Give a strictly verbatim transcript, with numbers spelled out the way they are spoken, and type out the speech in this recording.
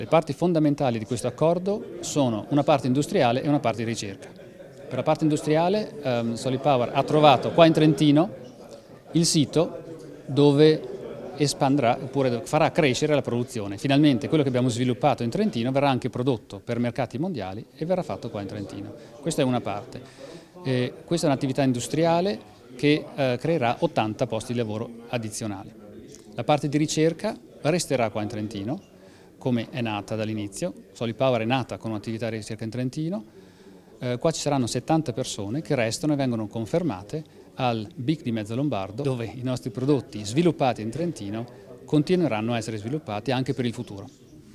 Le parti fondamentali di questo accordo sono una parte industriale e una parte di ricerca. Per la parte industriale um, Solipower ha trovato qua in Trentino il sito dove espanderà oppure farà crescere la produzione. Finalmente quello che abbiamo sviluppato in Trentino verrà anche prodotto per mercati mondiali e verrà fatto qua in Trentino. Questa è una parte. Eh, questa è un'attività industriale che eh, creerà ottanta posti di lavoro addizionali. La parte di ricerca resterà qua in Trentino, come è nata dall'inizio. Solipower è nata con un'attività di ricerca in Trentino. Eh, qua ci saranno settanta persone che restano e vengono confermate al B I C di Mezzalombardo, dove i nostri prodotti sviluppati in Trentino continueranno a essere sviluppati anche per il futuro.